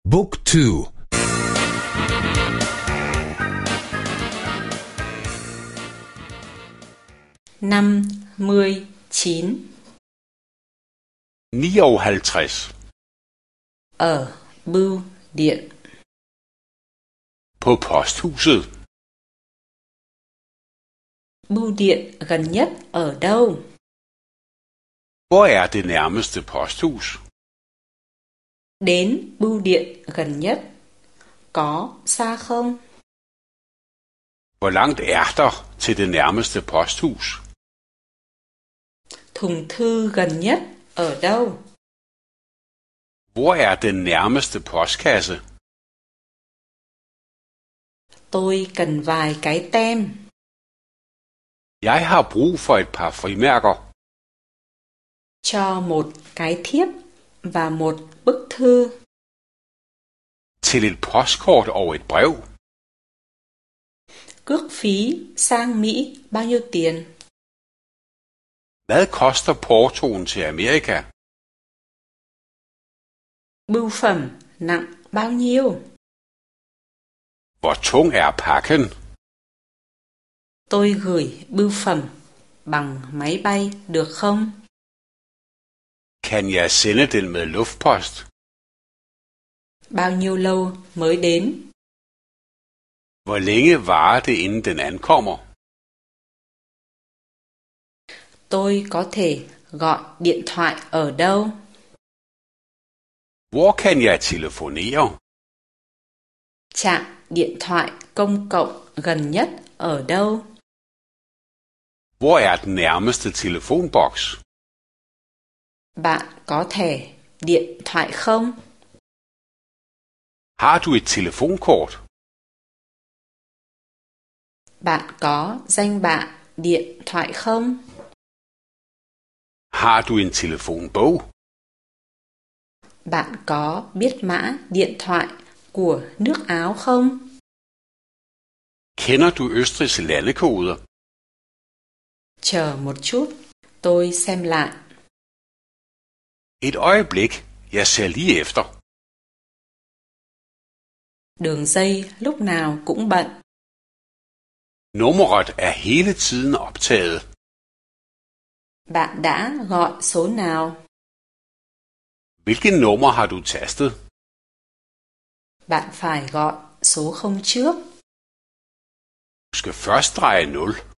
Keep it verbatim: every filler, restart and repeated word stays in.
Book two. năm mươi chín. nioghalvtreds. Ở bưu điện. På posthuset. Bưu điện gần nhất ở đâu? Hvor er det nærmeste posthus? Đến bưu điện gần nhất có xa không? Hvor langt er der til det nærmeste posthus? Thùng thư gần nhất ở đâu? Hvor er den nærmeste postkasse? Tôi cần vài cái tem. Jeg har brug for et par frimærker. Cho một cái thiếp và một bức thư. Til et postkort og et brev. Cước phí sang Mỹ bao nhiêu tiền? Hvad koster portoen til Amerika? Bưu phẩm nặng bao nhiêu? Hvor tung er pakken? Tôi gửi bưu phẩm bằng máy bay được không? Kan jeg sende den med luftpost? Bao nhiêu lâu mới đến? Hvor længe varer det inden den ankommer? Tôi có thể gọi điện thoại ở đâu? Hvor kan jeg telefonere? Trạm điện thoại công cộng gần nhất ở đâu? Hvor er den nærmeste telefonboks? Bạn có thẻ điện thoại không? Har du et telefonkort? Bạn có danh bạ điện thoại không? Har du en telefonbog? Bạn có biết mã điện thoại của nước Áo không? Kender du Østrigs landekoder? Chờ một chút, tôi xem lại. Et øjeblik, jeg ser lige efter. Đường dây lúc nào cũng bận. Nummeret er hele tiden optaget. Bạn đã gọi số nào? Hvilken nummer har du tastet? Bạn phải gọi số không trước. Du skal først dreje nul.